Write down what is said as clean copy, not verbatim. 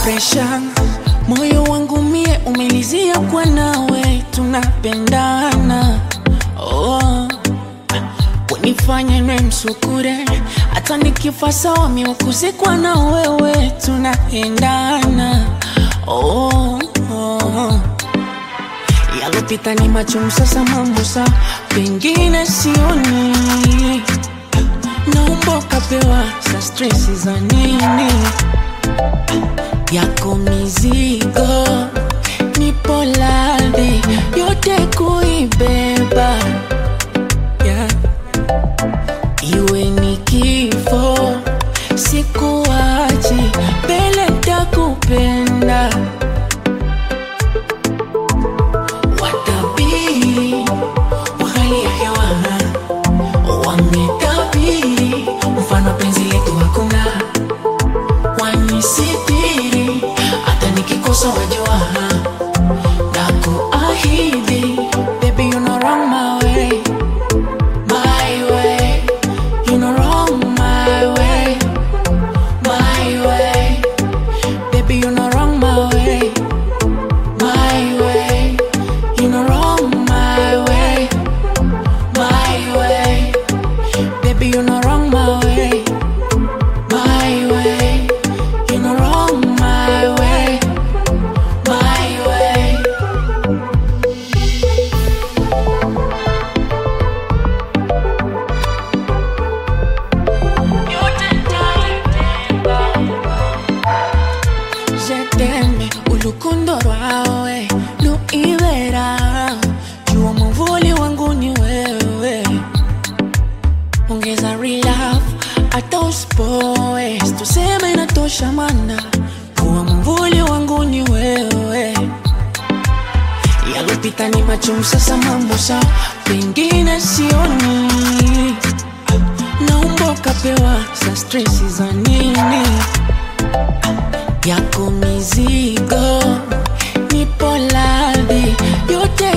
pressure. Moyo wangu mie umelizia kwa nawe, tunapendana. Oh, wanifanya nwe msukure, hata nikifa sawa miukuzikwa na wewe, tunaendana. Oh, oh. Yalopita ni machungu sasa mambo sa pengine sioni. Naomba kapewa sa stressi za nini. Yako mizigo nipo ladhi yote kuibeba, yeah. Iwe ni kifo sikuachi, mbele takupenda. Watabiri wa hali ya hewa wametabiri mfano penzi letu hakuna. Wanisitiri hata nikikosa wajua, na kuahidi baby you're not wrong my way, my way. You're not wrong my way, my way. Baby you're not wrong my way, my way. You're not wrong my way, my way. Baby you're not wrong my way, my way. You're not wrong my way, my way. Je t'aime, ulukundo rwawe luibera. Jua mwavuli wangu ni wewe. Ongeza real love hata usipoe, tuseme inatosha mana. Jua mwavuli wangu ni wewe. Yalopita ni machungu sasa mambo sa pengine sioni. Naomba kapewa sa stressi za nini. Yako mizigo nipo ladhi yote